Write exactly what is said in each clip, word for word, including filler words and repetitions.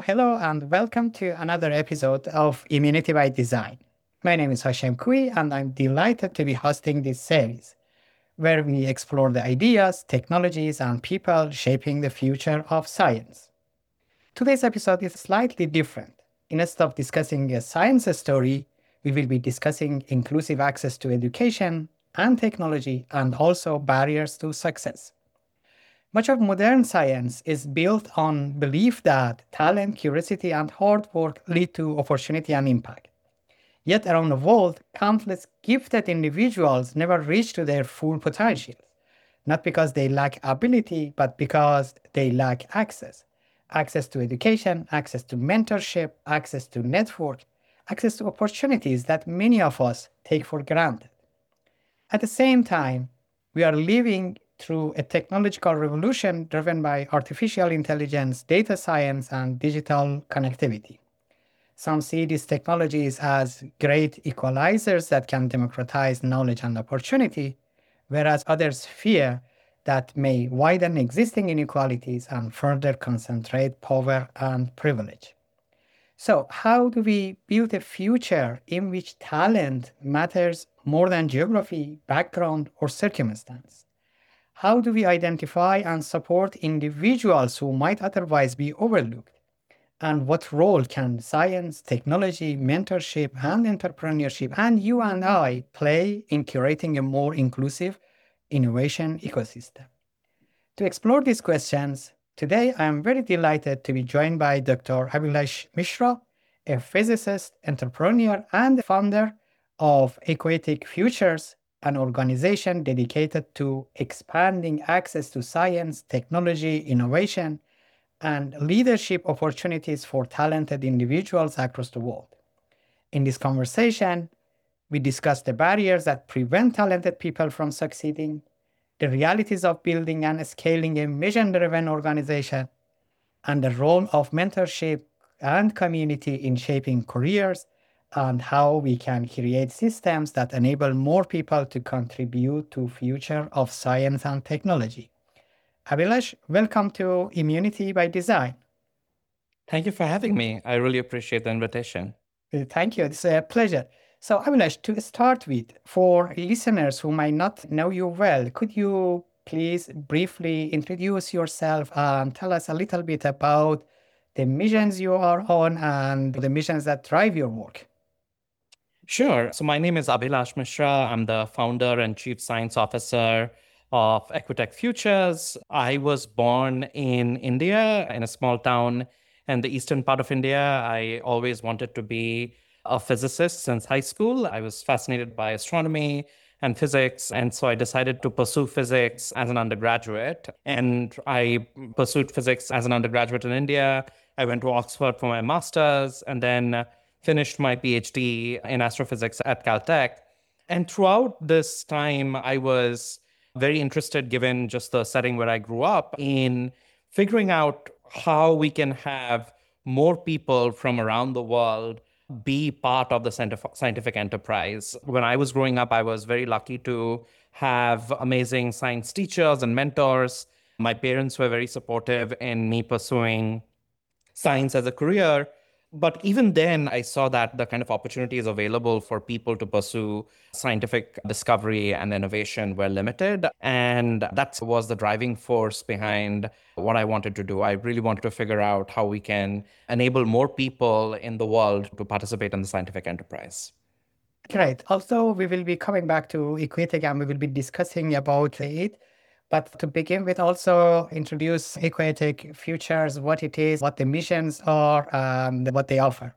hello and welcome to another episode of Immunity by Design. My name is Hashem Kui and I'm delighted to be hosting this series where we explore the ideas, technologies, and people shaping the future of science. Today's episode is slightly different. Instead of discussing a science story, we will be discussing inclusive access to education and technology and also barriers to success. Much of modern science is built on belief that talent, curiosity, and hard work lead to opportunity and impact. Yet around the world, countless gifted individuals never reach to their full potential, not because they lack ability, but because they lack access. Access to education, access to mentorship, access to network, access to opportunities that many of us take for granted. At the same time, we are living through a technological revolution driven by artificial intelligence, data science, and digital connectivity. Some see these technologies as great equalizers that can democratize knowledge and opportunity, whereas others fear that may widen existing inequalities and further concentrate power and privilege. So, how do we build a future in which talent matters more than geography, background, or circumstance? How do we identify and support individuals who might otherwise be overlooked? And what role can science, technology, mentorship, and entrepreneurship, and you and I play in curating a more inclusive innovation ecosystem? To explore these questions, today I am very delighted to be joined by Doctor Abhilash Mishra, a physicist, entrepreneur, and founder of Equatic Futures, an organization dedicated to expanding access to science, technology, innovation, and leadership opportunities for talented individuals across the world. In this conversation, we discuss the barriers that prevent talented people from succeeding, the realities of building and scaling a mission-driven organization, and the role of mentorship and community in shaping careers, and how we can create systems that enable more people to contribute to future of science and technology. Abhilash, welcome to Immunity by Design. Thank you for having me. I really appreciate the invitation. Uh, Thank you. It's a pleasure. So, Abhilash, to start with, for listeners who might not know you well, could you please briefly introduce yourself and tell us a little bit about the missions you are on and the missions that drive your work? Sure. So my name is Abhilash Mishra. I'm the founder and chief science officer of Equitech Futures. I was born in India, in a small town in the eastern part of India. I always wanted to be a physicist since high school. I was fascinated by astronomy and physics. And so I decided to pursue physics as an undergraduate. And I pursued physics as an undergraduate in India. I went to Oxford for my master's and then finished my PhD in astrophysics at Caltech. And throughout this time, I was very interested, given just the setting where I grew up, in figuring out how we can have more people from around the world be part of the scientific enterprise. When I was growing up, I was very lucky to have amazing science teachers and mentors. My parents were very supportive in me pursuing science as a career. But even then, I saw that the kind of opportunities available for people to pursue scientific discovery and innovation were limited. And that was the driving force behind what I wanted to do. I really wanted to figure out how we can enable more people in the world to participate in the scientific enterprise. Great. Also, we will be coming back to Equatic and we will be discussing about it. But to begin with, also introduce Equatic Futures, what it is, what the missions are, and what they offer.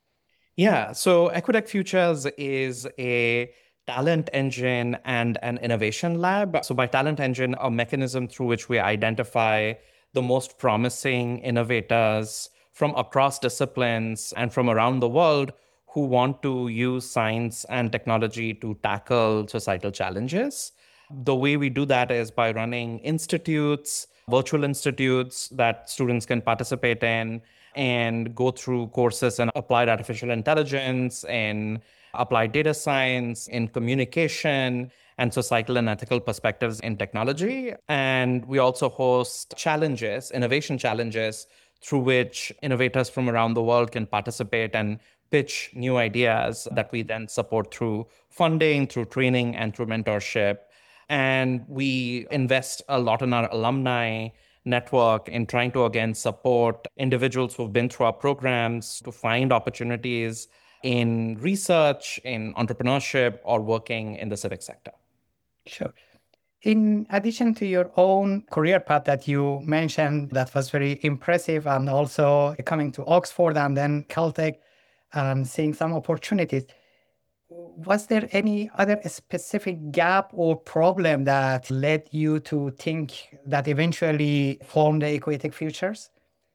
Yeah, so Equitech Futures is a talent engine and an innovation lab. So by talent engine, a mechanism through which we identify the most promising innovators from across disciplines and from around the world who want to use science and technology to tackle societal challenges. The way we do that is by running institutes, virtual institutes that students can participate in and go through courses in applied artificial intelligence, in applied data science, in communication, and societal and ethical perspectives in technology. And we also host challenges, innovation challenges, through which innovators from around the world can participate and pitch new ideas that we then support through funding, through training, and through mentorship. And we invest a lot in our alumni network in trying to, again, support individuals who've been through our programs to find opportunities in research, in entrepreneurship, or working in the civic sector. Sure. In addition to your own career path that you mentioned, that was very impressive, and also coming to Oxford and then Caltech and seeing some opportunities, was there any other specific gap or problem that led you to think that eventually form the Equatic Futures?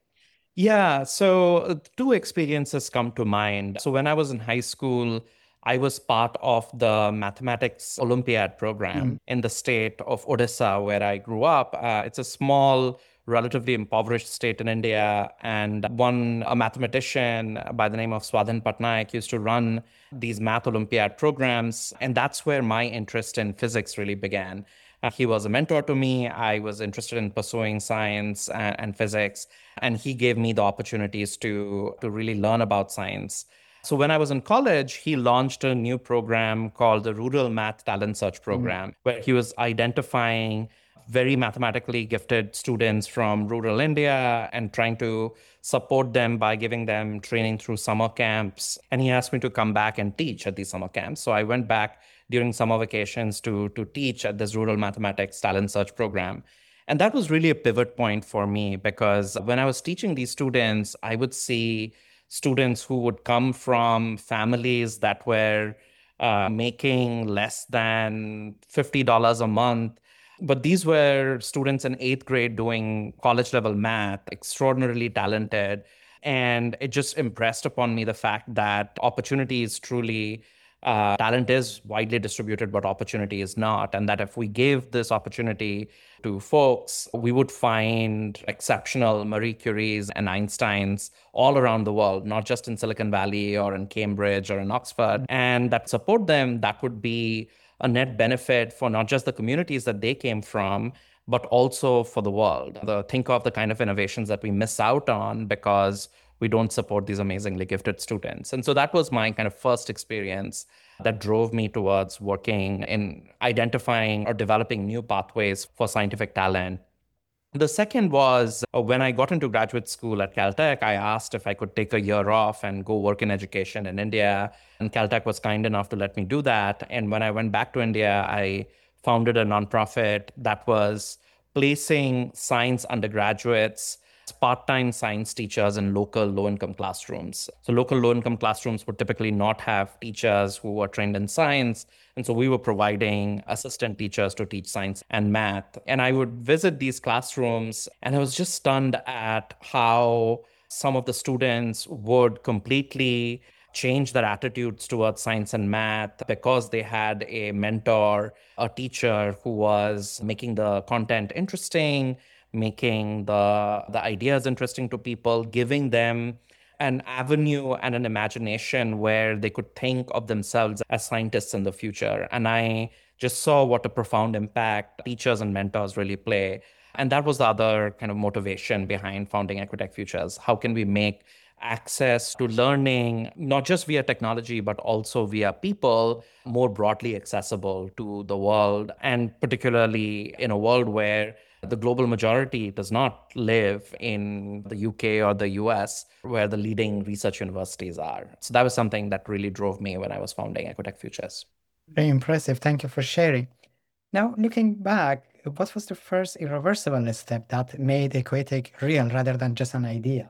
Yeah, so uh, two experiences come to mind. So when I was in high school, I was part of the mathematics Olympiad Mm. program in the state of Odisha, where I grew up. Uh, it's a small, relatively impoverished state in India. And one, a mathematician by the name of Swadhin Patnaik used to run these math Olympiad programs. And that's where my interest in physics really began. Uh, he was a mentor to me. I was interested in pursuing science and, and physics, and he gave me the opportunities to, to really learn about science. So when I was in college, he launched a new program called the Rural Math Talent Search Mm. Program, where he was identifying very mathematically gifted students from rural India and trying to support them by giving them training through summer camps. And he asked me to come back and teach at these summer camps. So I went back during summer vacations to, to teach at this Rural Mathematics Talent Search Program. And that was really a pivot point for me, because when I was teaching these students, I would see students who would come from families that were uh, making less than fifty dollars a month. But these were students in eighth grade doing college level math, extraordinarily talented. And it just impressed upon me the fact that opportunity is truly, uh, talent is widely distributed, but opportunity is not. And that if we gave this opportunity to folks, we would find exceptional Marie Curies and Einsteins all around the world, not just in Silicon Valley or in Cambridge or in Oxford, and that support them, that would be a net benefit for not just the communities that they came from, but also for the world. The, think of the kind of innovations that we miss out on because we don't support these amazingly gifted students. And so that was my kind of first experience that drove me towards working in identifying or developing new pathways for scientific talent. The second was uh, when I got into graduate school at Caltech, I asked if I could take a year off and go work in education in India. And Caltech was kind enough to let me do that. And when I went back to India, I founded a nonprofit that was placing science undergraduates, part-time science teachers in local low-income classrooms. So local low-income classrooms would typically not have teachers who were trained in science. And so we were providing assistant teachers to teach science and math. And I would visit these classrooms, and I was just stunned at how some of the students would completely change their attitudes towards science and math because they had a mentor, a teacher who was making the content interesting, making the, the ideas interesting to people, giving them an avenue and an imagination where they could think of themselves as scientists in the future. And I just saw what a profound impact teachers and mentors really play. And that was the other kind of motivation behind founding Equitech Futures. How can we make access to learning, not just via technology, but also via people, more broadly accessible to the world, and particularly in a world where the global majority does not live in the U K or the U S, where the leading research universities are. So that was something that really drove me when I was founding Equitech Futures. Very impressive. Thank you for sharing. Now, looking back, what was the first irreversible step that made Equatic real rather than just an idea?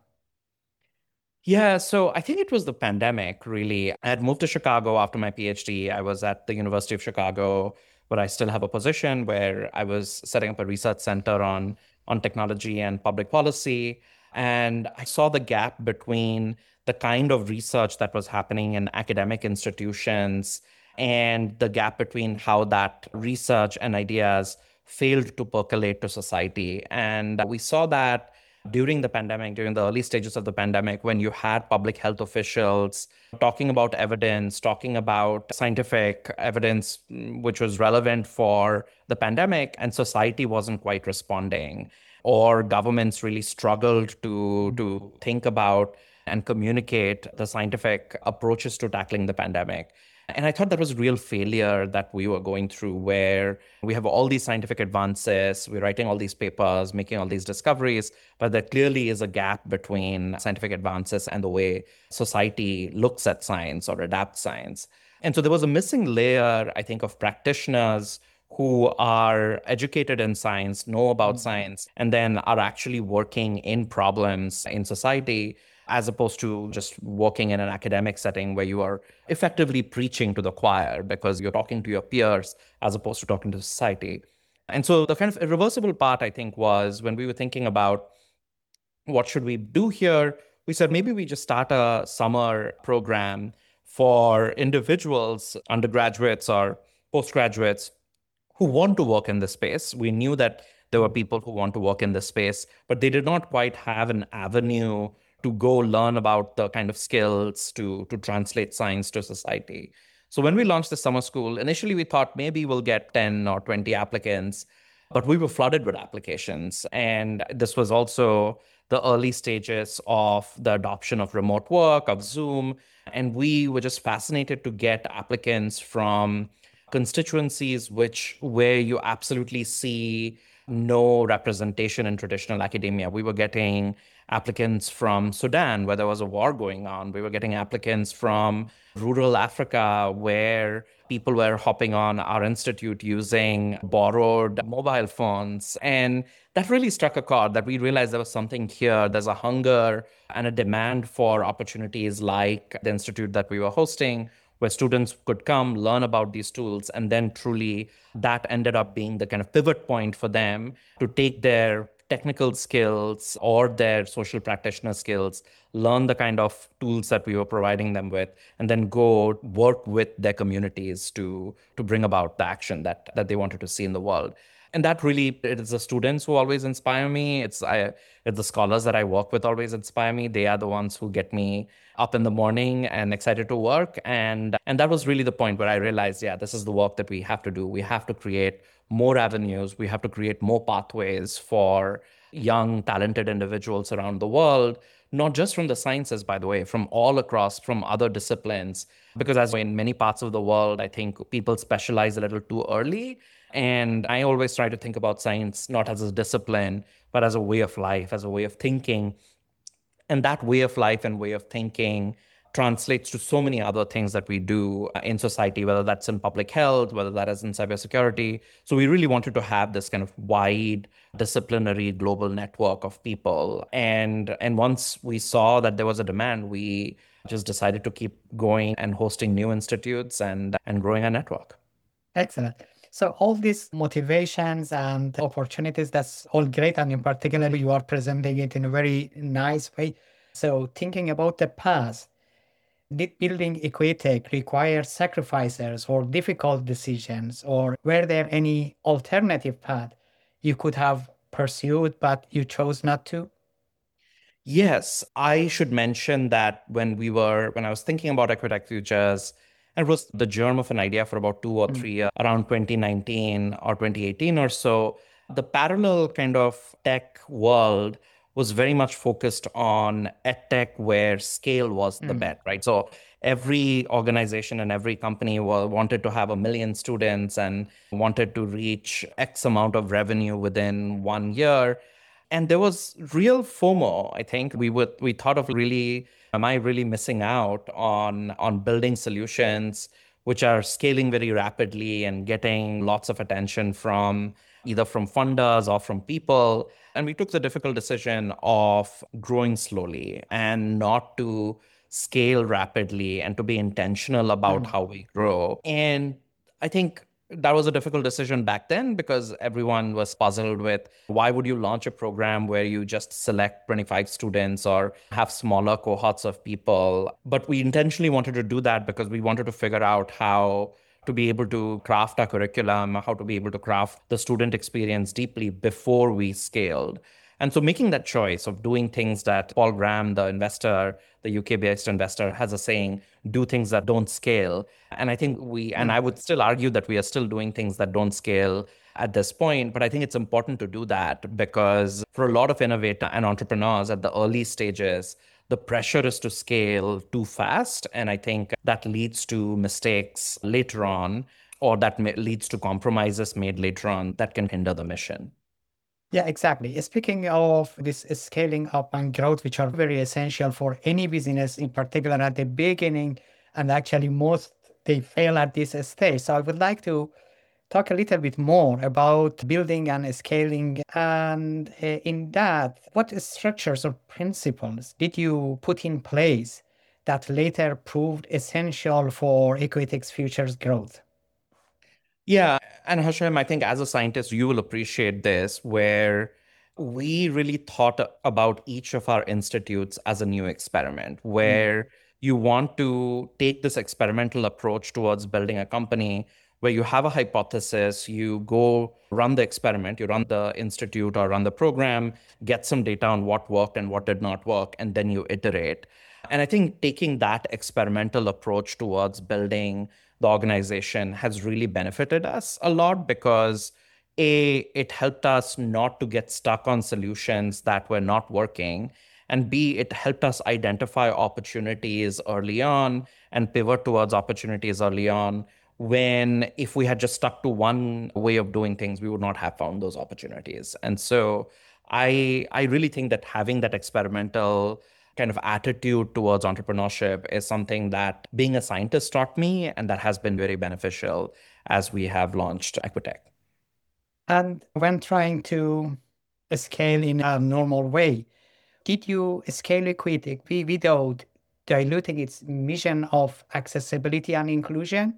Yeah, so I think it was the pandemic, really. I had moved to Chicago after my PhD. I was at the University of Chicago, but I still have a position where I was setting up a research center on, on technology and public policy. And I saw the gap between the kind of research that was happening in academic institutions and the gap between how that research and ideas failed to percolate to society. And we saw that during the pandemic, during the early stages of the pandemic, when you had public health officials talking about evidence, talking about scientific evidence, which was relevant for the pandemic, and society wasn't quite responding. or governments really struggled to, to think about and communicate the scientific approaches to tackling the pandemic. And I thought that was a real failure that we were going through, where we have all these scientific advances, we're writing all these papers, making all these discoveries, but there clearly is a gap between scientific advances and the way society looks at science or adapts science. And so there was a missing layer, I think, of practitioners who are educated in science, know about science, and then are actually working in problems in society, as opposed to just working in an academic setting where you are effectively preaching to the choir because you're talking to your peers as opposed to talking to society. And so the kind of irreversible part, I think, was when we were thinking about what should we do here, we said maybe we just start a summer program for individuals, undergraduates or postgraduates, who want to work in this space. We knew that there were people who want to work in this space, but they did not quite have an avenue to go learn about the kind of skills to, to translate science to society. So when we launched the summer school, initially we thought maybe we'll get ten or twenty applicants, but we were flooded with applications. And this was also the early stages of the adoption of remote work, of Zoom. And we were just fascinated to get applicants from constituencies which where you absolutely see no representation in traditional academia. We were getting applicants from Sudan, where there was a war going on. We were getting applicants from rural Africa, where people were hopping on our institute using borrowed mobile phones. And that really struck a chord, that we realized there was something here. There's a hunger and a demand for opportunities like the institute that we were hosting, where students could come, learn about these tools, and then truly that ended up being the kind of pivot point for them to take their technical skills or their social practitioner skills, learn the kind of tools that we were providing them with, and then go work with their communities to, to bring about the action that, that they wanted to see in the world. And that really, it is the students who always inspire me. It's, I, it's the scholars that I work with always inspire me. They are the ones who get me up in the morning and excited to work. And, and that was really the point where I realized, yeah, this is the work that we have to do. We have to create more avenues. We have to create more pathways for young, talented individuals around the world, not just from the sciences, by the way, from all across, from other disciplines. Because as in many parts of the world, I think people specialize a little too early. And I always try to think about science not as a discipline, but as a way of life, as a way of thinking. And that way of life and way of thinking translates to so many other things that we do in society, whether that's in public health, whether that is in cybersecurity. So we really wanted to have this kind of wide disciplinary global network of people. And, and once we saw that there was a demand, we just decided to keep going and hosting new institutes and, and growing our network. Excellent. So all these motivations and opportunities, that's all great. And in particular, you are presenting it in a very nice way. So thinking about the past, did building Equitech require sacrifices or difficult decisions, or were there any alternative path you could have pursued, but you chose not to? Yes, I should mention that when we were, when I was thinking about Equitech Futures, and it was the germ of an idea for about two or three years, around twenty nineteen or twenty eighteen or so, the parallel kind of tech world was very much focused on edtech, where scale was the Mm. bet, right? So every organization and every company wa- wanted to have a million students and wanted to reach X amount of revenue within one year. And there was real FOMO. I think we would we thought of really, am I really missing out on on building solutions which are scaling very rapidly and getting lots of attention from either from funders or from people. And we took the difficult decision of growing slowly and not to scale rapidly and to be intentional about Mm. how we grow. And I think that was a difficult decision back then because everyone was puzzled with why would you launch a program where you just select twenty-five students or have smaller cohorts of people. But we intentionally wanted to do that because we wanted to figure out how to be able to craft our curriculum, how to be able to craft the student experience deeply before we scaled. And so making that choice of doing things that Paul Graham, the investor, the U K-based investor, has a saying, do things that don't scale. And I think we, and I would still argue that we are still doing things that don't scale at this point. But I think it's important to do that because for a lot of innovators and entrepreneurs at the early stages, the pressure is to scale too fast. And I think that leads to mistakes later on, or that may, leads to compromises made later on that can hinder the mission. Yeah, exactly. Speaking of this scaling up and growth, which are very essential for any business, in particular at the beginning, and actually most they fail at this stage. So I would like to talk a little bit more about building and scaling. And uh, in that, what structures or principles did you put in place that later proved essential for Equitix Future's growth? Yeah. And Hashem, I think as a scientist, you will appreciate this, where we really thought about each of our institutes as a new experiment, Mm. where you want to take this experimental approach towards building a company where you have a hypothesis, you go run the experiment, you run the institute or run the program, get some data on what worked and what did not work, and then you iterate. And I think taking that experimental approach towards building the organization has really benefited us a lot because A, it helped us not to get stuck on solutions that were not working. And B, it helped us identify opportunities early on and pivot towards opportunities early on when if we had just stuck to one way of doing things, we would not have found those opportunities. And so I I really think that having that experimental kind of attitude towards entrepreneurship is something that being a scientist taught me, and that has been very beneficial as we have launched Equitech. And when trying to scale in a normal way, did you scale Equitix without diluting its mission of accessibility and inclusion?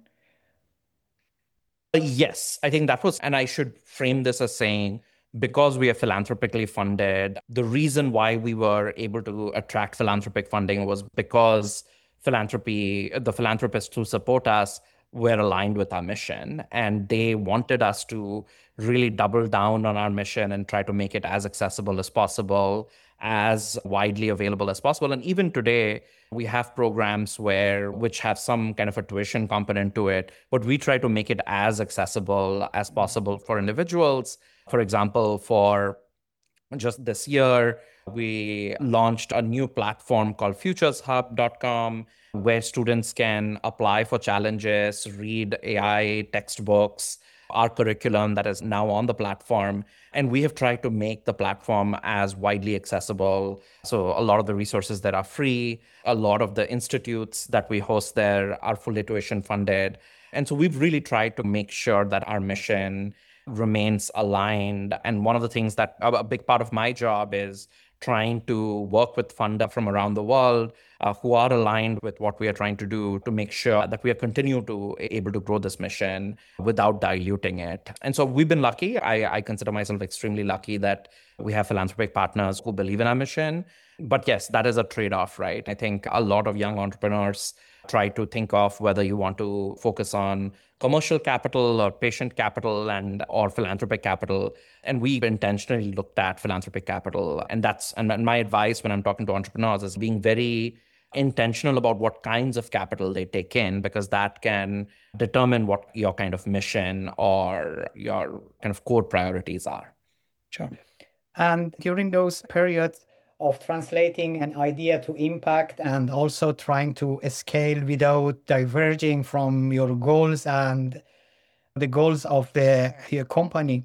Uh, Yes, I think that was, and I should frame this as saying, because we are philanthropically funded, the reason why we were able to attract philanthropic funding was because philanthropy, the philanthropists who support us were aligned with our mission. And they wanted us to really double down on our mission and try to make it as accessible as possible, as widely available as possible. And even today, we have programs where which have some kind of a tuition component to it, but we try to make it as accessible as possible for individuals. For example, for just this year, we launched a new platform called futures hub dot com, where students can apply for challenges, read A I textbooks, our curriculum that is now on the platform. And we have tried to make the platform as widely accessible. So a lot of the resources that are free, a lot of the institutes that we host there are fully tuition funded. And so we've really tried to make sure that our mission remains aligned. And one of the things that a big part of my job is trying to work with funders from around the world uh, who are aligned with what we are trying to do to make sure that we are continue to able to grow this mission without diluting it. And so we've been lucky. I, I consider myself extremely lucky that we have philanthropic partners who believe in our mission. But yes, that is a trade-off, right? I think a lot of young entrepreneurs try to think of whether you want to focus on commercial capital or patient capital and or philanthropic capital. And we've intentionally looked at philanthropic capital. And that's and my advice when I'm talking to entrepreneurs is being very intentional about what kinds of capital they take in, because that can determine what your kind of mission or your kind of core priorities are. Sure. And during those periods of translating an idea to impact and also trying to scale without diverging from your goals and the goals of the your company,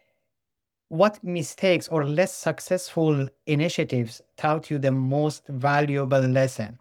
what mistakes or less successful initiatives taught you the most valuable lesson?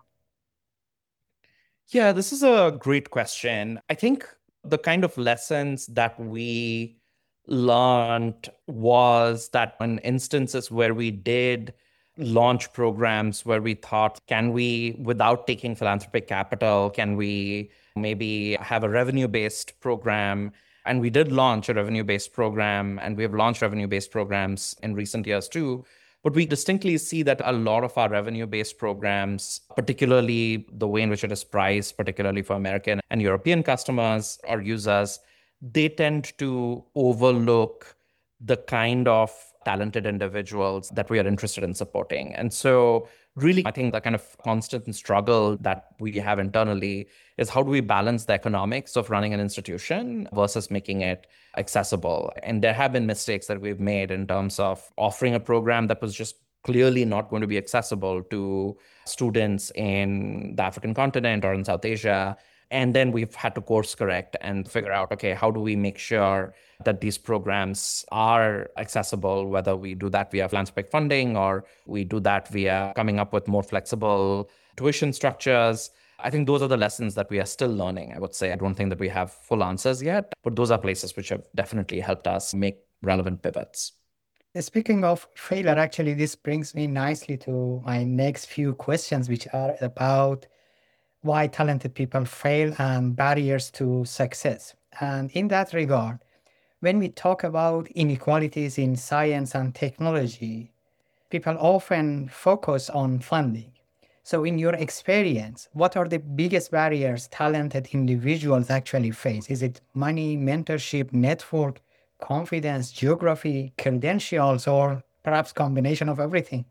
Yeah, this is a great question. I think the kind of lessons that we learned was that in instances where we did launch programs where we thought, can we, without taking philanthropic capital, can we maybe have a revenue-based program? And we did launch a revenue-based program, and we have launched revenue-based programs in recent years too. But we distinctly see that a lot of our revenue-based programs, particularly the way in which it is priced, particularly for American and European customers or users, they tend to overlook the kind of talented individuals that we are interested in supporting. And so really, I think the kind of constant struggle that we have internally is how do we balance the economics of running an institution versus making it accessible? And there have been mistakes that we've made in terms of offering a program that was just clearly not going to be accessible to students in the African continent or in South Asia. And then we've had to course correct and figure out, okay, how do we make sure that these programs are accessible, whether we do that via philanthropic funding or we do that via coming up with more flexible tuition structures. I think those are the lessons that we are still learning, I would say. I don't think that we have full answers yet, but those are places which have definitely helped us make relevant pivots. Speaking of failure, actually, this brings me nicely to my next few questions, which are about why talented people fail and barriers to success. And in that regard, when we talk about inequalities in science and technology, people often focus on funding. So, in your experience, what are the biggest barriers talented individuals actually face? Is it money, mentorship, network, confidence, geography, credentials, or perhaps combination of everything?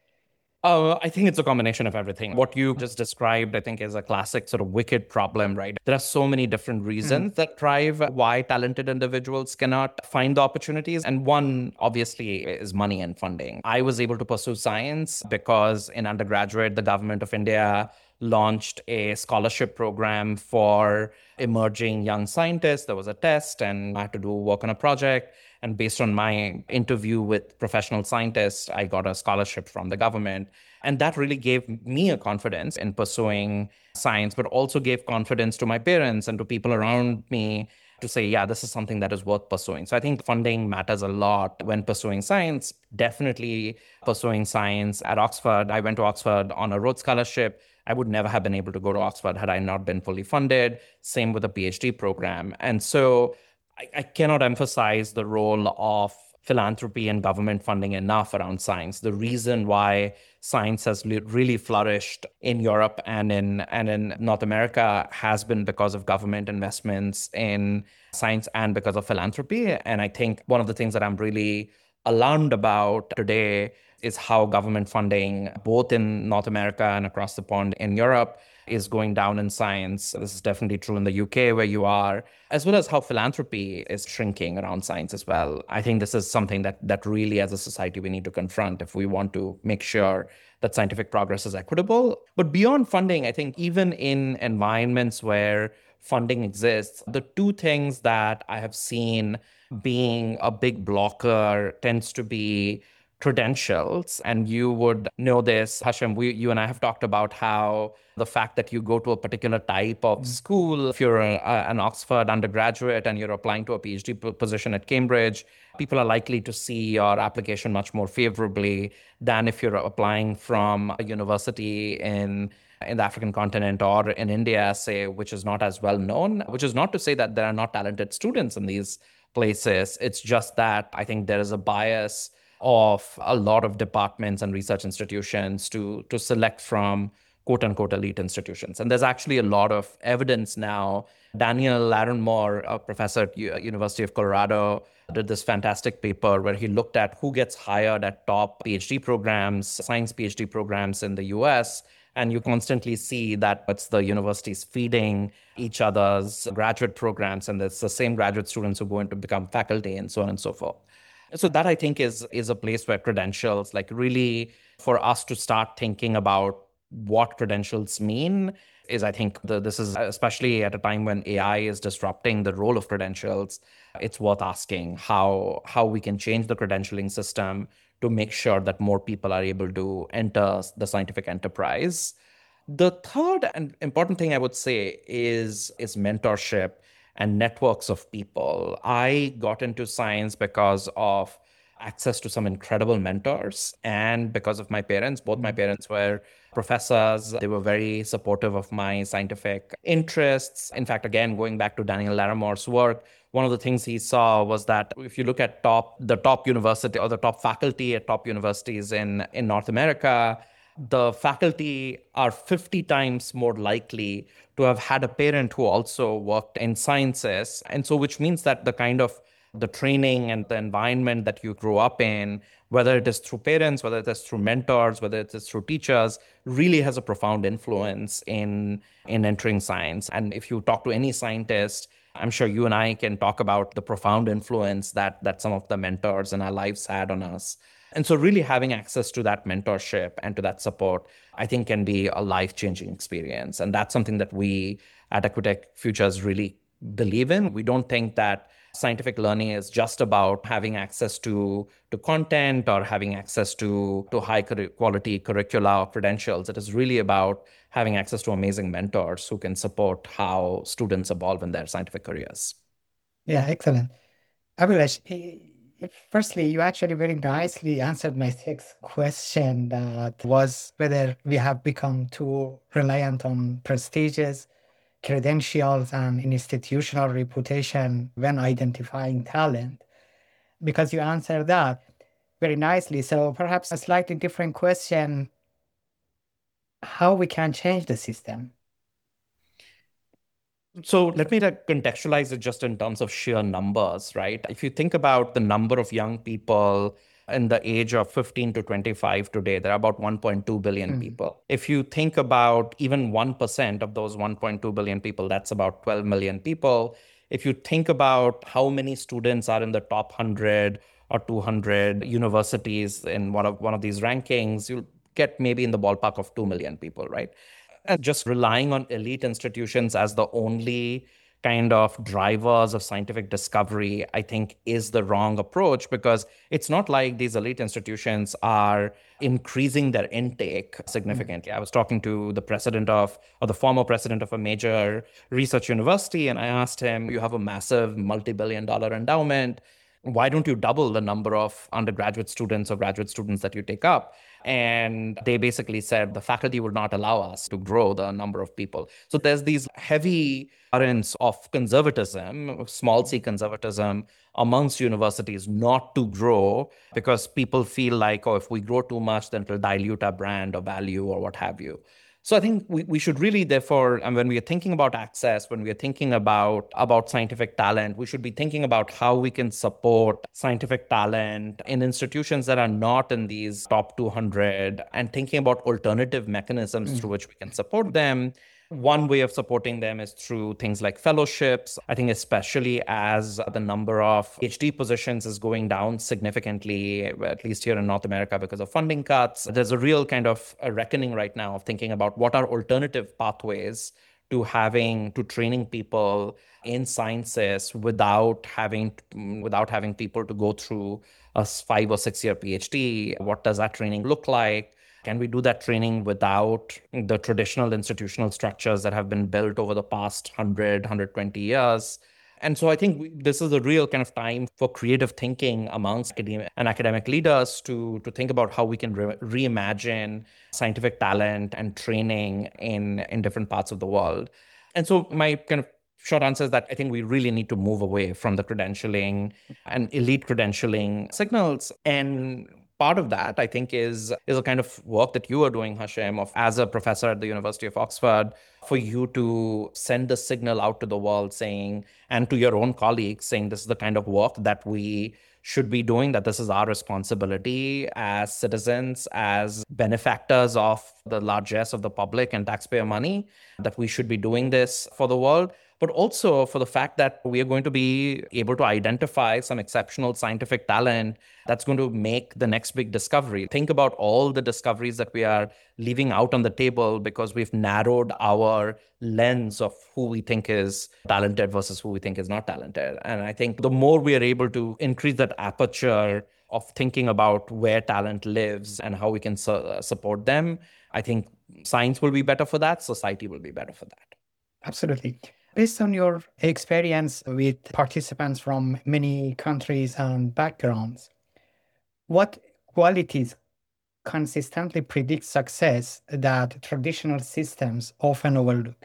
Uh, I think it's a combination of everything. What you just described, I think, is a classic sort of wicked problem, right? There are so many different reasons mm. that drive why talented individuals cannot find the opportunities. And one, obviously, is money and funding. I was able to pursue science because in undergraduate, the government of India launched a scholarship program for emerging young scientists. There was a test and I had to do work on a project. And based on my interview with professional scientists, I got a scholarship from the government. And that really gave me a confidence in pursuing science, but also gave confidence to my parents and to people around me to say, yeah, this is something that is worth pursuing. So I think funding matters a lot when pursuing science. Definitely pursuing science at Oxford. I went to Oxford on a Rhodes Scholarship. I would never have been able to go to Oxford had I not been fully funded. Same with a PhD program. And so I, I cannot emphasize the role of philanthropy and government funding enough around science. The reason why science has really flourished in Europe and in and in North America has been because of government investments in science and because of philanthropy. And I think one of the things that I'm really alarmed about today is how government funding, both in North America and across the pond in Europe, is going down in science. This is definitely true in the U K where you are, as well as how philanthropy is shrinking around science as well. I think this is something that that really as a society we need to confront if we want to make sure that scientific progress is equitable. But beyond funding, I think even in environments where funding exists, the two things that I have seen being a big blocker tends to be credentials. And you would know this, Hashem, we, you and I have talked about how the fact that you go to a particular type of school, if you're a, an Oxford undergraduate and you're applying to a PhD position at Cambridge, people are likely to see your application much more favorably than if you're applying from a university in in the African continent or in India, say, which is not as well known, which is not to say that there are not talented students in these places. It's just that I think there is a bias of a lot of departments and research institutions to, to select from quote unquote elite institutions. And there's actually a lot of evidence now. Daniel Larimore, a professor at U- University of Colorado, did this fantastic paper where he looked at who gets hired at top PhD programs, science PhD programs in the U S. And you constantly see that it's the universities feeding each other's graduate programs, and it's the same graduate students who go in to become faculty and so on and so forth. So that I think is is a place where credentials, like really for us to start thinking about what credentials mean is, I think the, this is especially at a time when A I is disrupting the role of credentials, it's worth asking how how we can change the credentialing system to make sure that more people are able to enter the scientific enterprise. The third and important thing I would say is, is mentorship and networks of people. I got into science because of access to some incredible mentors and because of my parents. Both my parents were professors. They were very supportive of my scientific interests. In fact, again, going back to Daniel Larimore's work, one of the things he saw was that if you look at top the top university or the top faculty at top universities in, in North America, the faculty are fifty times more likely to have had a parent who also worked in sciences. And so which means that the kind of the training and the environment that you grew up in whether it is through parents, whether it is through mentors, whether it is through teachers, really has a profound influence in, in entering science. And if you talk to any scientist, I'm sure you and I can talk about the profound influence that that some of the mentors in our lives had on us. And so really having access to that mentorship and to that support, I think can be a life-changing experience. And that's something that we at Equitech Futures really believe in. We don't think that scientific learning is just about having access to, to content or having access to, to high quality curricula or credentials. It is really about having access to amazing mentors who can support how students evolve in their scientific careers. Yeah, excellent. Abhilash, eh, firstly, you actually very nicely answered my sixth question that was whether we have become too reliant on prestigious credentials and institutional reputation when identifying talent, because you answered that very nicely. So perhaps a slightly different question, how we can change the system. So let me contextualize it just in terms of sheer numbers, right? If you think about the number of young people in the age of fifteen to twenty-five today, there are about one point two billion Mm. people. If you think about even one percent of those one point two billion people, that's about twelve million people. If you think about how many students are in the top one hundred or two hundred universities in one of one of these rankings, you'll get maybe in the ballpark of two million people, right? And just relying on elite institutions as the only kind of drivers of scientific discovery, I think, is the wrong approach, because it's not like these elite institutions are increasing their intake significantly. Mm-hmm. I was talking to the president of, or the former president of a major research university, and I asked him, you have a massive multi-billion dollar endowment. Why don't you double the number of undergraduate students or graduate students that you take up? And they basically said the faculty would not allow us to grow the number of people. So there's these heavy currents of conservatism, small c conservatism amongst universities not to grow, because people feel like, oh, if we grow too much, then it'll dilute our brand or value or what have you. So I think we, we should really, therefore, and when we are thinking about access, when we are thinking about, about scientific talent, we should be thinking about how we can support scientific talent in institutions that are not in these top two hundred, and thinking about alternative mechanisms mm. through which we can support them. One way of supporting them is through things like fellowships. I think especially as the number of PhD positions is going down significantly, at least here in North America, because of funding cuts, there's a real kind of a reckoning right now of thinking about what are alternative pathways to having, to training people in sciences without having, without having people to go through a five or six year PhD. What does that training look like? Can we do that training without the traditional institutional structures that have been built over the past one hundred, one hundred twenty years? And so I think we, this is a real kind of time for creative thinking amongst academic and academic leaders to, to think about how we can re- reimagine scientific talent and training in, in different parts of the world. And so my kind of short answer is that I think we really need to move away from the credentialing and elite credentialing signals. And part of that, I think, is, is a kind of work that you are doing, Hashem, of as a professor at the University of Oxford, for you to send the signal out to the world saying, and to your own colleagues saying, this is the kind of work that we should be doing, that this is our responsibility as citizens, as benefactors of the largesse of the public and taxpayer money, that we should be doing this for the world. But also for the fact that we are going to be able to identify some exceptional scientific talent that's going to make the next big discovery. Think about all the discoveries that we are leaving out on the table because we've narrowed our lens of who we think is talented versus who we think is not talented. And I think the more we are able to increase that aperture of thinking about where talent lives and how we can su- support them, I think science will be better for that, society will be better for that. Absolutely. Based on your experience with participants from many countries and backgrounds, what qualities consistently predict success that traditional systems often overlook?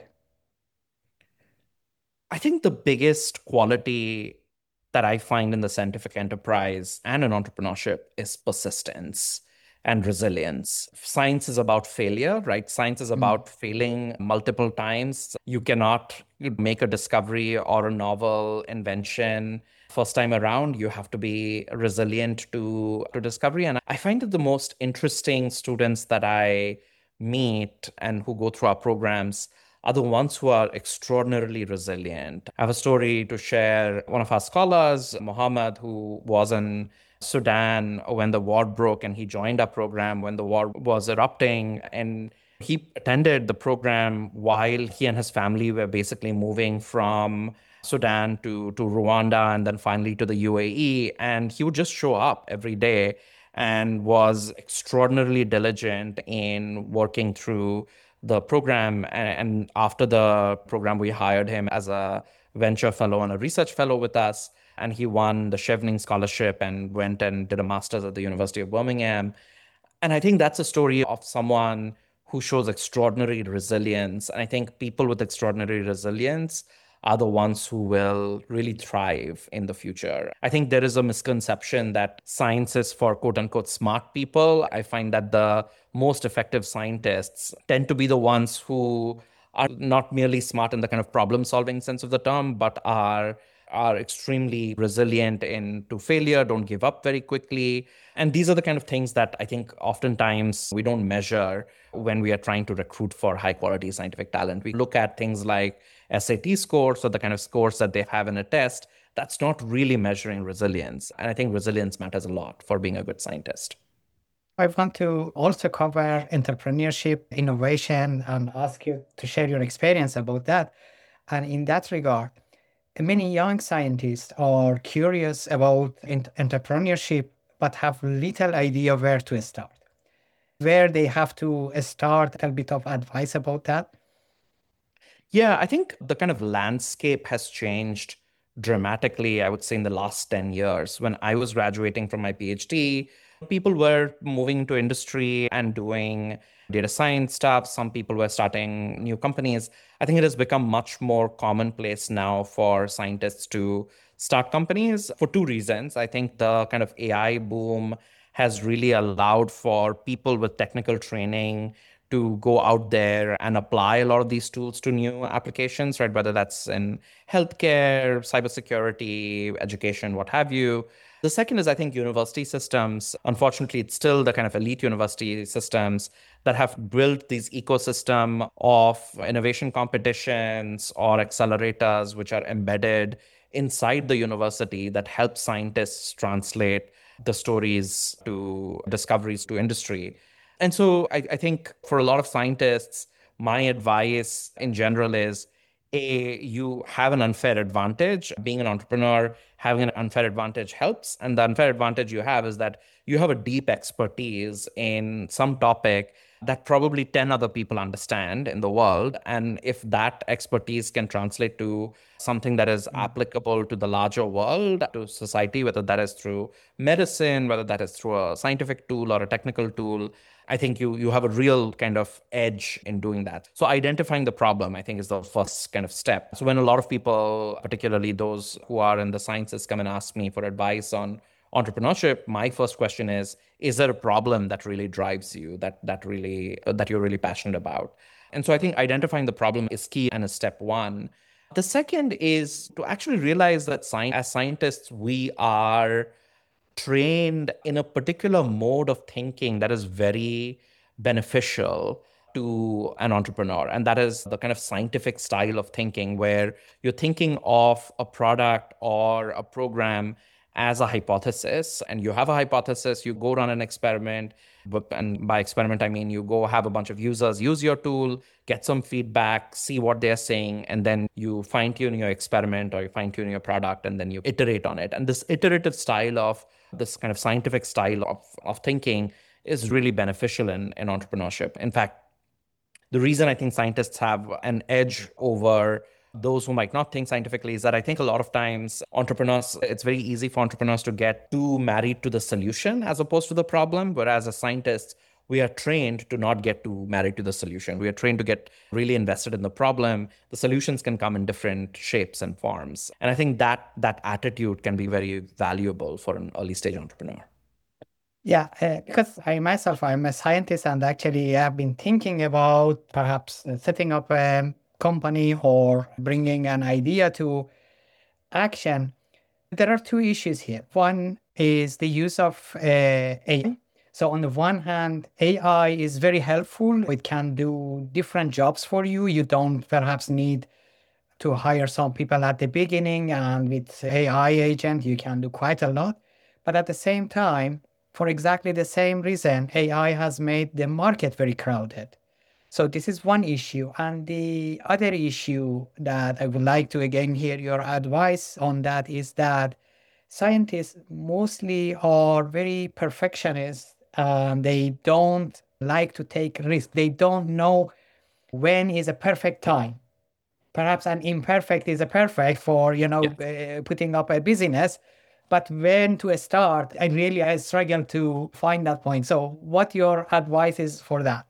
I think the biggest quality that I find in the scientific enterprise and in entrepreneurship is persistence and resilience. Science is about failure, right? Science is about mm. failing multiple times. You cannot make a discovery or a novel invention first time around. You have to be resilient to, to discovery. And I find that the most interesting students that I meet and who go through our programs are the ones who are extraordinarily resilient. I have a story to share. One of our scholars, Mohammed, who was in Sudan when the war broke, and he joined our program when the war was erupting. And he attended the program while he and his family were basically moving from Sudan to, to Rwanda and then finally to the U A E. And he would just show up every day and was extraordinarily diligent in working through the program. And after the program, we hired him as a venture fellow and a research fellow with us. And he won the Chevening Scholarship and went and did a master's at the University of Birmingham. And I think that's a story of someone who shows extraordinary resilience. And I think people with extraordinary resilience are the ones who will really thrive in the future. I think there is a misconception that science is for quote unquote smart people. I find that the most effective scientists tend to be the ones who are not merely smart in the kind of problem solving sense of the term, but are are extremely resilient into failure, don't give up very quickly. And these are the kind of things that I think oftentimes we don't measure when we are trying to recruit for high quality scientific talent. We look at things like S A T scores or the kind of scores that they have in a test. That's not really measuring resilience. And I think resilience matters a lot for being a good scientist. I want to also cover entrepreneurship, innovation, and ask you to share your experience about that. And in that regard, many young scientists are curious about entrepreneurship, but have little idea where to start, where they have to start. A little bit of advice about that. Yeah, I think the kind of landscape has changed dramatically, I would say, in the last ten years. When I was graduating from my PhD, people were moving into industry and doing data science stuff. Some people were starting new companies. I think it has become much more commonplace now for scientists to start companies for two reasons. I think the kind of A I boom has really allowed for people with technical training to go out there and apply a lot of these tools to new applications, right? Whether that's in healthcare, cybersecurity, education, what have you. The second is, I think, university systems. Unfortunately, it's still the kind of elite university systems that have built these ecosystem of innovation competitions or accelerators, which are embedded inside the university that help scientists translate the stories to discoveries to industry. And so I, I think for a lot of scientists, my advice in general is, A, you have an unfair advantage. Being an entrepreneur, having an unfair advantage helps. And the unfair advantage you have is that you have a deep expertise in some topic that probably ten other people understand in the world. And if that expertise can translate to something that is applicable to the larger world, to society, whether that is through medicine, whether that is through a scientific tool or a technical tool, I think you you have a real kind of edge in doing that. So identifying the problem, I think, is the first kind of step. So when a lot of people, particularly those who are in the sciences, come and ask me for advice on entrepreneurship, my first question is, is there a problem that really drives you, that that really that you're really passionate about? And so I think identifying the problem is key and is step one. The second is to actually realize that science, as scientists, we are trained in a particular mode of thinking that is very beneficial to an entrepreneur. And that is the kind of scientific style of thinking where you're thinking of a product or a program as a hypothesis, and you have a hypothesis, you go run an experiment. And by experiment, I mean you go have a bunch of users use your tool, get some feedback, see what they're saying, and then you fine tune your experiment or you fine tune your product, and then you iterate on it. And this iterative style of this kind of scientific style of, of thinking is really beneficial in, in entrepreneurship. In fact, the reason I think scientists have an edge over those who might not think scientifically is that I think a lot of times entrepreneurs, it's very easy for entrepreneurs to get too married to the solution as opposed to the problem. Whereas as scientists, we are trained to not get too married to the solution. We are trained to get really invested in the problem. The solutions can come in different shapes and forms. And I think that that attitude can be very valuable for an early stage entrepreneur. Yeah, uh, because I myself, I'm a scientist and actually have been thinking about perhaps uh, setting up a company or bringing an idea to action. There are two issues here. One is the use of uh, A I. So on the one hand, A I is very helpful. It can do different jobs for you. You don't perhaps need to hire some people at the beginning, and with A I agent, you can do quite a lot. But at the same time, for exactly the same reason, A I has made the market very crowded. So this is one issue. And the other issue that I would like to again hear your advice on that is that scientists mostly are very perfectionist. Um, they don't like to take risks. They don't know when is a perfect time. Perhaps an imperfect is a perfect for, you know, Yeah. uh, putting up a business. But when to start, I really I struggle to find that point. So what your advice is for that?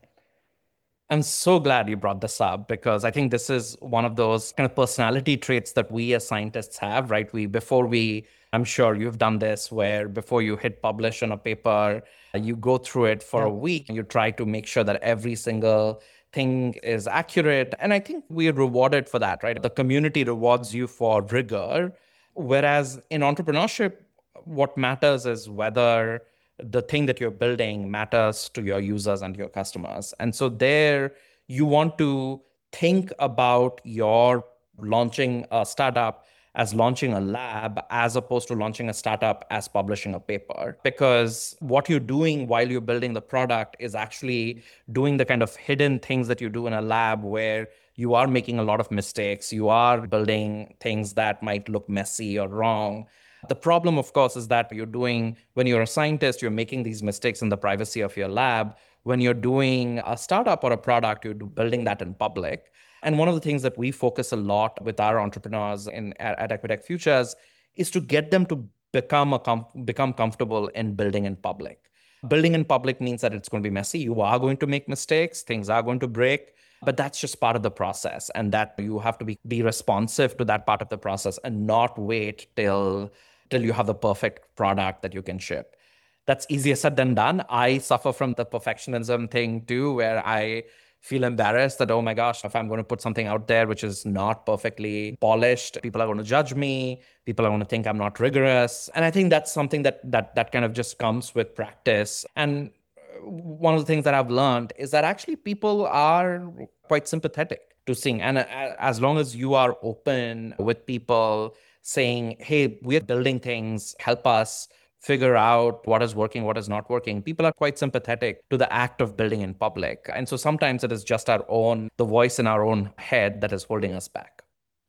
I'm so glad you brought this up because I think this is one of those kind of personality traits that we as scientists have, right? We, before we, I'm sure you've done this where before you hit publish on a paper, you go through it for Yeah. a week and you try to make sure that every single thing is accurate. And I think we're rewarded for that, right? The community rewards you for rigor. Whereas in entrepreneurship, what matters is whether the thing that you're building matters to your users and your customers. And so there you want to think about your launching a startup as launching a lab as opposed to launching a startup as publishing a paper. Because what you're doing while you're building the product is actually doing the kind of hidden things that you do in a lab where you are making a lot of mistakes, you are building things that might look messy or wrong. The problem, of course, is that you're doing, when you're a scientist, you're making these mistakes in the privacy of your lab. When you're doing a startup or a product, you're building that in public. And one of the things that we focus a lot with our entrepreneurs in at, at Equitech Futures is to get them to become a com- become comfortable in building in public. Building in public means that it's going to be messy. You are going to make mistakes, things are going to break, but that's just part of the process. And that you have to be, be responsive to that part of the process and not wait till till you have the perfect product that you can ship. That's easier said than done. I suffer from the perfectionism thing too, where I feel embarrassed that, oh my gosh, if I'm going to put something out there which is not perfectly polished, people are going to judge me. People are going to think I'm not rigorous. And I think that's something that that that kind of just comes with practice. And one of the things that I've learned is that actually people are quite sympathetic to seeing. And as long as you are open with people saying, hey, we're building things, help us figure out what is working, what is not working. People are quite sympathetic to the act of building in public. And so sometimes it is just our own, the voice in our own head that is holding us back.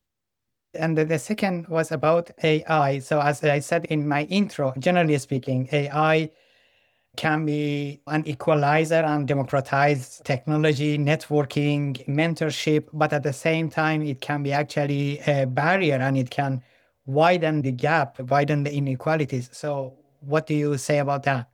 And the, the second was about A I. So as I said in my intro, generally speaking, A I can be an equalizer and democratize technology, networking, mentorship, but at the same time, it can be actually a barrier and it can widen the gap, widen the inequalities. So what do you say about that?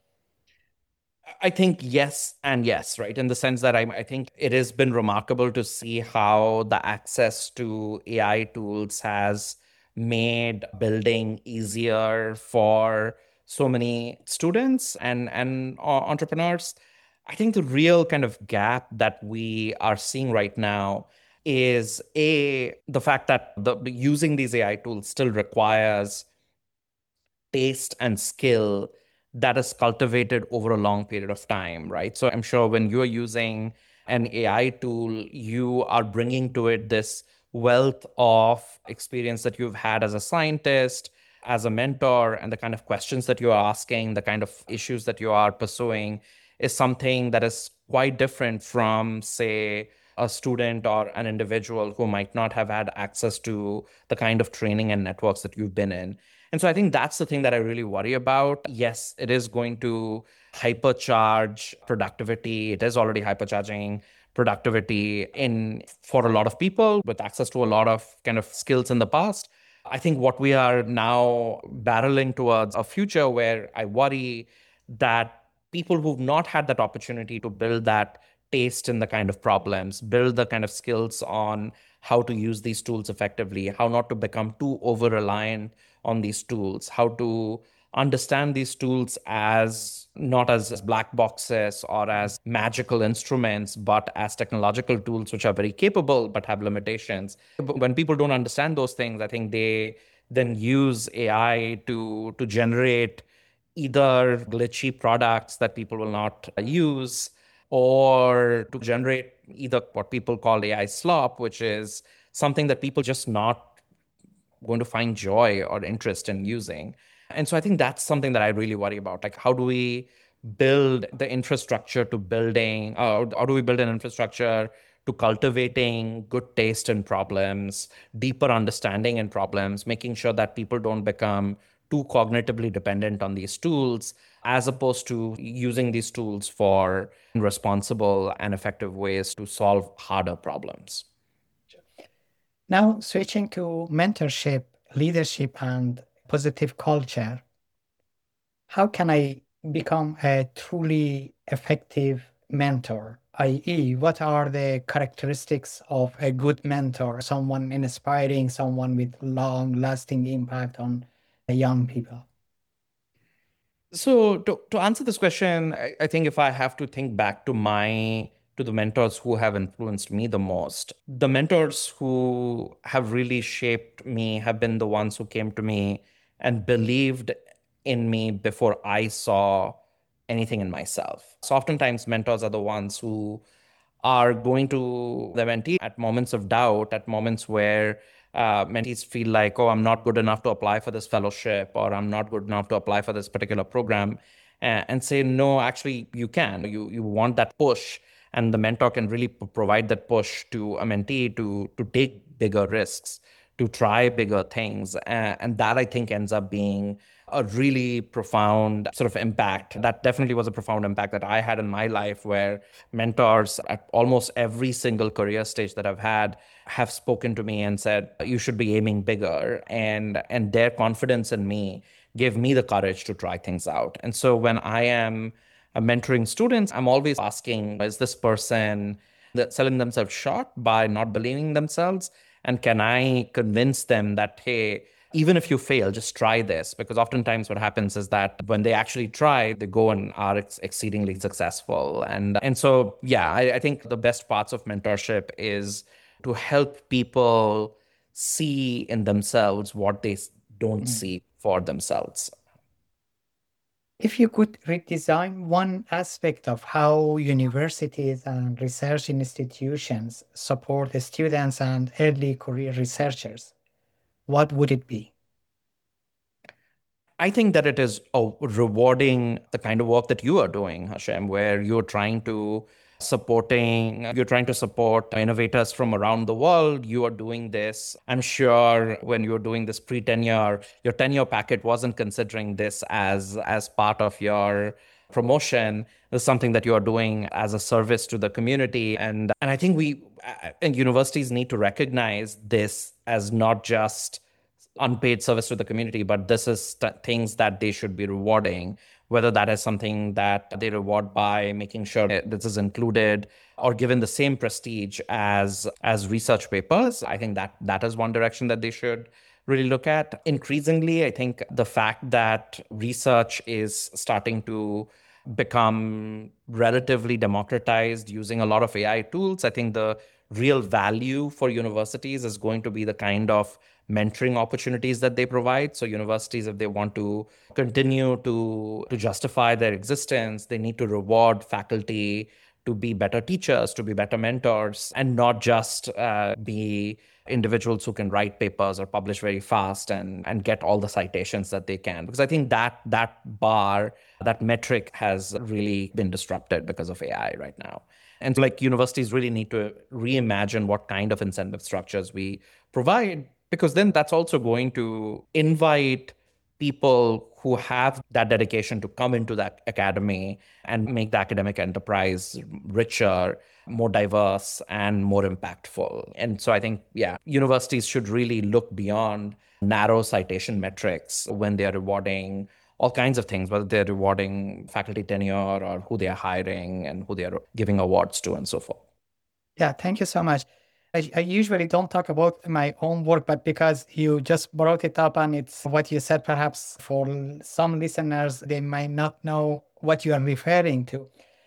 I think yes and yes, right? In the sense that I, I think it has been remarkable to see how the access to A I tools has made building easier for so many students and, and uh, entrepreneurs. I think the real kind of gap that we are seeing right now is a the fact that the using these A I tools still requires taste and skill that is cultivated over a long period of time, right? So I'm sure when you're using an A I tool, you are bringing to it this wealth of experience that you've had as a scientist, as a mentor, and the kind of questions that you are asking, the kind of issues that you are pursuing is something that is quite different from, say, a student or an individual who might not have had access to the kind of training and networks that you've been in. And so I think that's the thing that I really worry about. Yes, it is going to hypercharge productivity. It is already hypercharging productivity in for a lot of people with access to a lot of kind of skills in the past. I think what we are now barreling towards a future where I worry that people who've not had that opportunity to build that taste in the kind of problems, build the kind of skills on how to use these tools effectively, how not to become too over reliant on these tools, how to understand these tools as not as black boxes or as magical instruments, but as technological tools which are very capable but have limitations. When people don't understand those things, I think they then use A I to, to generate either glitchy products that people will not use, or to generate either what people call A I slop, which is something that people just not going to find joy or interest in using. And so I think that's something that I really worry about. Like, how do we build the infrastructure to building, uh, how do we build an infrastructure to cultivating good taste in problems, deeper understanding in problems, making sure that people don't become too cognitively dependent on these tools, as opposed to using these tools for responsible and effective ways to solve harder problems. Now, switching to mentorship, leadership, and positive culture, how can I become a truly effective mentor? that is, what are the characteristics of a good mentor, someone inspiring, someone with long lasting impact on young people? So to, to answer this question, I, I think if I have to think back to my to the mentors who have influenced me the most, the mentors who have really shaped me have been the ones who came to me and believed in me before I saw anything in myself. So oftentimes mentors are the ones who are going to the mentee at moments of doubt, at moments where uh, mentees feel like, oh, I'm not good enough to apply for this fellowship, or I'm not good enough to apply for this particular program, and, and say, no, actually, you can. You you want that push, and the mentor can really p- provide that push to a mentee to to take bigger risks, to try bigger things, and, and that I think ends up being a really profound sort of impact. That definitely was a profound impact that I had in my life, where mentors at almost every single career stage that I've had have spoken to me and said, you should be aiming bigger. And and their confidence in me gave me the courage to try things out. And so when I am uh, mentoring students, I'm always asking, is this person that selling themselves short by not believing themselves? And can I convince them that, hey, even if you fail, just try this? Because oftentimes what happens is that when they actually try, they go and are ex- exceedingly successful. And and so, yeah, I, I think the best parts of mentorship is to help people see in themselves what they s- don't Mm. see for themselves. If you could redesign one aspect of how universities and research institutions support the students and early career researchers, what would it be? I think that it is oh, rewarding the kind of work that you are doing, Hashem, where you're trying to supporting, you're trying to support innovators from around the world. You are doing this. I'm sure when you're doing this pre-tenure, your tenure packet wasn't considering this as as part of your promotion. Is something that you are doing as a service to the community. And and I think we uh, and universities need to recognize this as not just unpaid service to the community, but this is th- things that they should be rewarding, whether that is something that they reward by making sure that this is included or given the same prestige as as research papers. I think that that is one direction that they should really look at. Increasingly, I think the fact that research is starting to become relatively democratized using a lot of A I tools, I think the real value for universities is going to be the kind of mentoring opportunities that they provide. So universities, if they want to continue to, to justify their existence, they need to reward faculty to be better teachers, to be better mentors, and not just uh, be individuals who can write papers or publish very fast and, and get all the citations that they can. Because I think that that bar, that metric has really been disrupted because of A I right now. And so, like, universities really need to reimagine what kind of incentive structures we provide, because then that's also going to invite people who have that dedication to come into that academy and make the academic enterprise richer, more diverse, and more impactful. And so I think, yeah, universities should really look beyond narrow citation metrics when they're rewarding all kinds of things, whether they're rewarding faculty tenure or who they are hiring and who they are giving awards to and so forth. Yeah, thank you so much. I, I usually don't talk about my own work, but because you just brought it up and it's what you said, perhaps for some listeners, they might not know what you are referring to.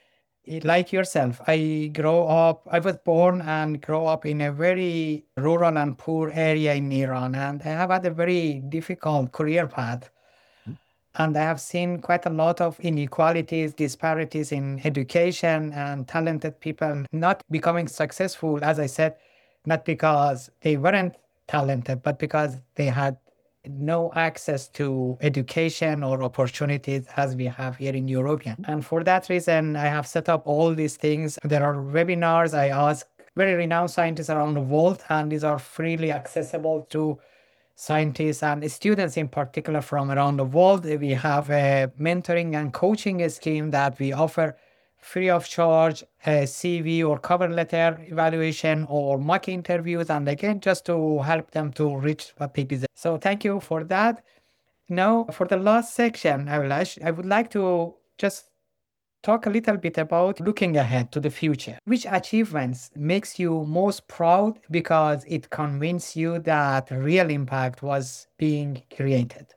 like yourself, I grow up, I was born and grow up in a very rural and poor area in Iran, and I have had a very difficult career path. And I have seen quite a lot of inequalities, disparities in education, and talented people not becoming successful, as I said, not because they weren't talented, but because they had no access to education or opportunities as we have here in Europe. And for that reason, I have set up all these things. There are webinars. I ask very renowned scientists around the world, and these are freely accessible to scientists and students in particular from around the world. We have a mentoring and coaching scheme that we offer free of charge, a C V or cover letter evaluation or mock interviews, and again, just to help them to reach what they desire. So thank you for that. Now, for the last section, I, will, I would like to just talk a little bit about looking ahead to the future. Which achievements makes you most proud because it convinced you that real impact was being created?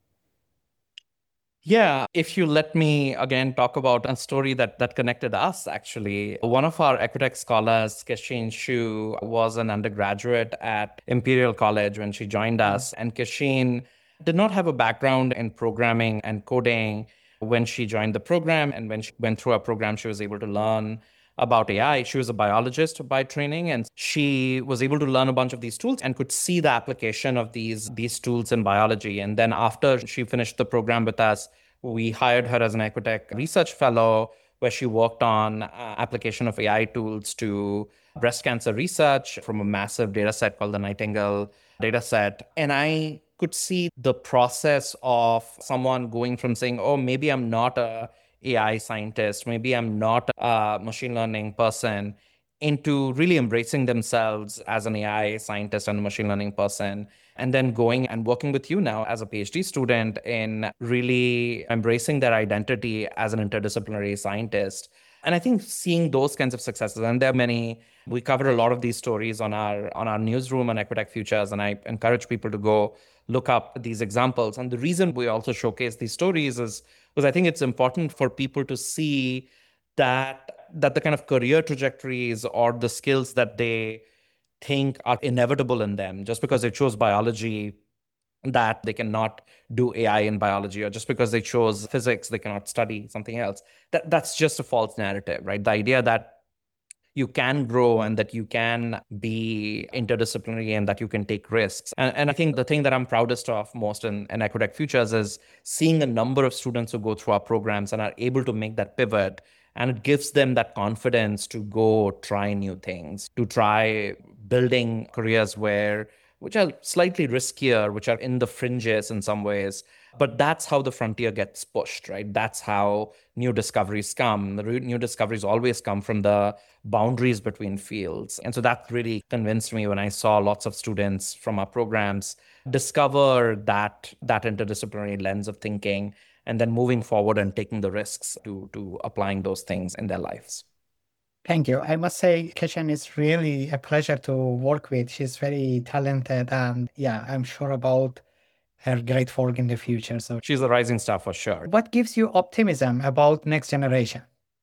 Yeah, if you let me again talk about a story that that connected us, actually. One of our Equitech scholars, Keshin Xu, was an undergraduate at Imperial College when she joined us. And Keshin did not have a background in programming and coding when she joined the program. And when she went through our program, she was able to learn about A I. She was a biologist by training, and she was able to learn a bunch of these tools and could see the application of these, these tools in biology. And then after she finished the program with us, we hired her as an Equitech research fellow, where she worked on uh, application of A I tools to breast cancer research from a massive data set called the Nightingale data set. And I could see the process of someone going from saying, oh, maybe I'm not a A I scientist, maybe I'm not a machine learning person, into really embracing themselves as an A I scientist and a machine learning person, and then going and working with you now as a PhD student in really embracing their identity as an interdisciplinary scientist. And I think seeing those kinds of successes, and there are many, we cover a lot of these stories on our on our newsroom on Equitech Futures, and I encourage people to go look up these examples. And the reason we also showcase these stories is because I think it's important for people to see that that the kind of career trajectories or the skills that they think are inevitable in them, just because they chose biology, that they cannot do A I in biology, or just because they chose physics, they cannot study something else. That that's just a false narrative, right? The idea that you can grow and that you can be interdisciplinary and that you can take risks. And, and I think the thing that I'm proudest of most in, in Equitech Futures is seeing a number of students who go through our programs and are able to make that pivot. And it gives them that confidence to go try new things, to try building careers where which are slightly riskier, which are in the fringes in some ways. But that's how the frontier gets pushed, right? That's how new discoveries come. The new discoveries always come from the boundaries between fields. And so that really convinced me when I saw lots of students from our programs discover that, that interdisciplinary lens of thinking, and then moving forward and taking the risks to, to applying those things in their lives. Thank you. I must say, Keshan is really a pleasure to work with. She's very talented, and yeah, I'm sure about her great work in the future. So she's a rising star for sure. What gives you optimism about next generation?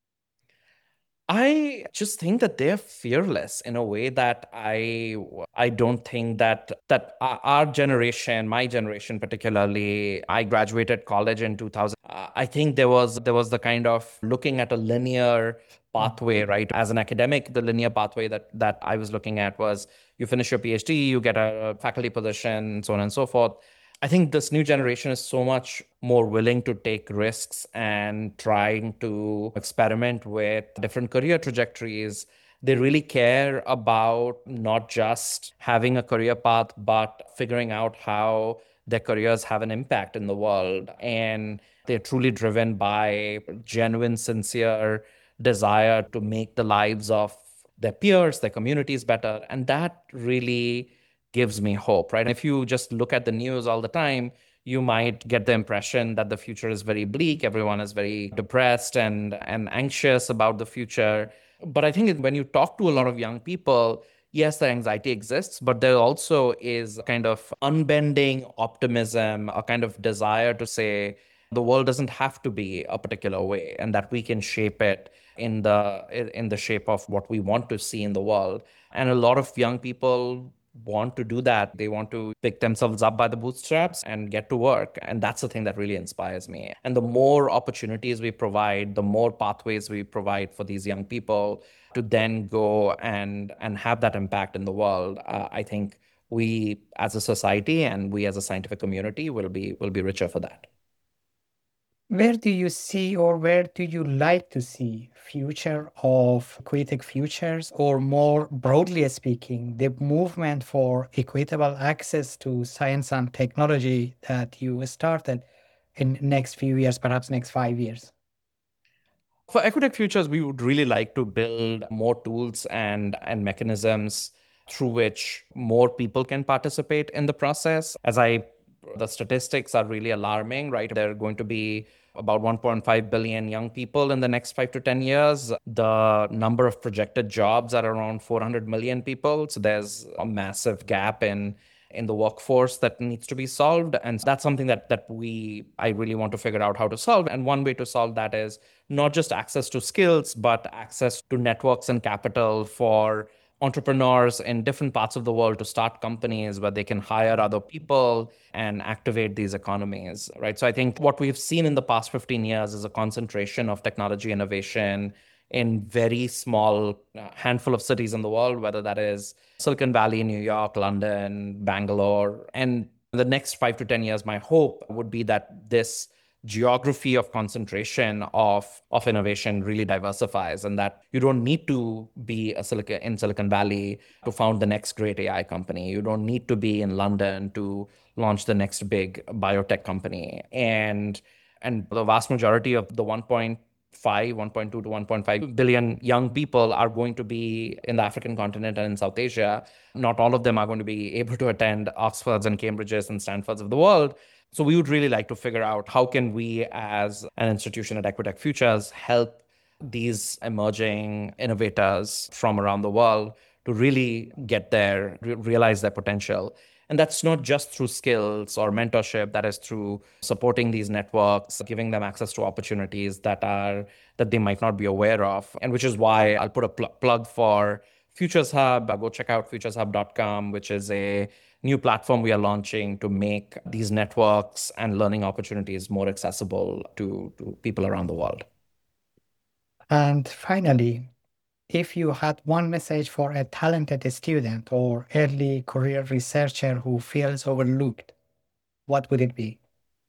I just think that they're fearless in a way that I I don't think that that our generation, my generation particularly, I graduated college in two thousand. I think there was there was the kind of looking at a linear pathway, right? As an academic, the linear pathway that that I was looking at was you finish your PhD, you get a faculty position, so on and so forth. I think this new generation is so much more willing to take risks and trying to experiment with different career trajectories. They really care about not just having a career path, but figuring out how their careers have an impact in the world. And they're truly driven by genuine, sincere desire to make the lives of their peers, their communities better. And that really gives me hope, right? If you just look at the news all the time, you might get the impression that the future is very bleak. Everyone is very depressed and, and anxious about the future. But I think when you talk to a lot of young people, yes, the anxiety exists, but there also is a kind of unbending optimism, a kind of desire to say the world doesn't have to be a particular way and that we can shape it in the in the shape of what we want to see in the world. And a lot of young people want to do that. They want to pick themselves up by the bootstraps and get to work. And that's the thing that really inspires me. And the more opportunities we provide, the more pathways we provide for these young people to then go and and have that impact in the world, uh, I think we as a society and we as a scientific community will be will be richer for that. Where do you see or where do you like to see future of Equitic Futures, or more broadly speaking, the movement for equitable access to science and technology that you started in next few years, perhaps next five years? For Equitech Futures, we would really like to build more tools and, and mechanisms through which more people can participate in the process. As I, the statistics are really alarming, right? There are going to be about one point five billion young people in the next five to ten years. The number of projected jobs are around four hundred million people. So there's a massive gap in in the workforce that needs to be solved. And that's something that that we I really want to figure out how to solve. And one way to solve that is not just access to skills, but access to networks and capital for entrepreneurs in different parts of the world to start companies where they can hire other people and activate these economies, right? So I think what we've seen in the past fifteen years is a concentration of technology innovation in very small uh, handful of cities in the world, whether that is Silicon Valley, New York, London, Bangalore. And the next five to ten years, my hope would be that this geography of concentration of, of innovation really diversifies, and that you don't need to be a Silicon, in Silicon Valley to found the next great A I company. You don't need to be in London to launch the next big biotech company. And, and the vast majority of the one point five, one point two to one point five billion young people are going to be in the African continent and in South Asia. Not all of them are going to be able to attend Oxfords and Cambridges and Stanfords of the world. So we would really like to figure out how can we as an institution at Equitech Futures help these emerging innovators from around the world to really get there, re- realize their potential. And that's not just through skills or mentorship, that is through supporting these networks, giving them access to opportunities that are that they might not be aware of. And which is why I'll put a pl- plug for Futures Hub. Go check out futures hub dot com, which is a new platform we are launching to make these networks and learning opportunities more accessible to, to people around the world. And finally, if you had one message for a talented student or early career researcher who feels overlooked, what would it be?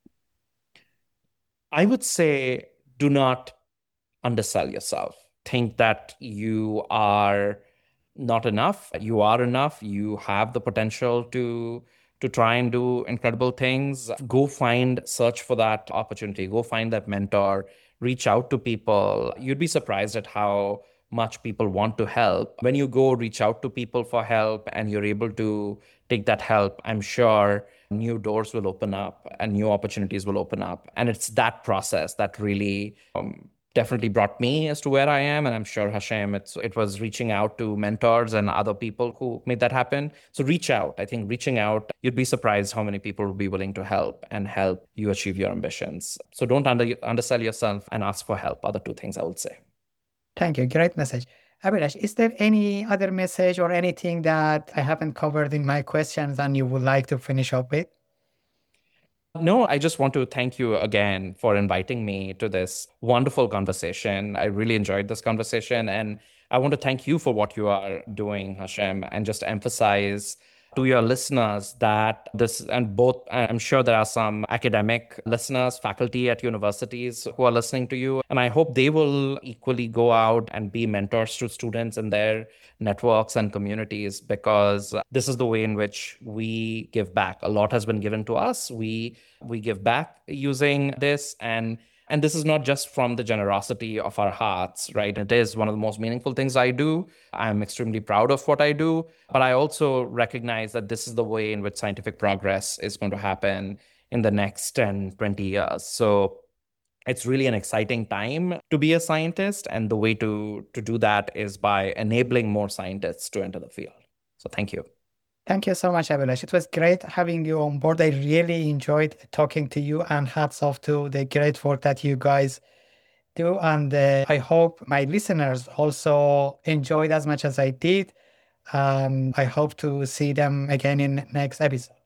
I would say do not undersell yourself. Think that you are not enough. You are enough. You have the potential to to try and do incredible things. Go find, search for that opportunity. Go find that mentor. Reach out to people. You'd be surprised at how much people want to help. When you go reach out to people for help and you're able to take that help, I'm sure new doors will open up and new opportunities will open up. And it's that process that really um, definitely brought me as to where I am. And I'm sure Hashem, it's, it was reaching out to mentors and other people who made that happen. So reach out. I think reaching out, you'd be surprised how many people will be willing to help and help you achieve your ambitions. So don't under, undersell yourself and ask for help. Other two things I would say. Thank you. Great message. Abhilash, is there any other message or anything that I haven't covered in my questions and you would like to finish up with? No, I just want to thank you again for inviting me to this wonderful conversation. I really enjoyed this conversation. And I want to thank you for what you are doing, Hashem, and just emphasize to your listeners that this, and both, I'm sure there are some academic listeners, faculty at universities who are listening to you. And I hope they will equally go out and be mentors to students in their networks and communities, because this is the way in which we give back. A lot has been given to us. We we give back using this, and and this is not just from the generosity of our hearts, right? It is one of the most meaningful things I do. I'm extremely proud of what I do, but I also recognize that this is the way in which scientific progress is going to happen in the next ten, twenty years. So it's really an exciting time to be a scientist. And the way to, to do that is by enabling more scientists to enter the field. So thank you. Thank you so much, Abhilash. It was great having you on board. I really enjoyed talking to you, and hats off to the great work that you guys too. And uh, I hope my listeners also enjoyed as much as I did. Um, I hope to see them again in next episode.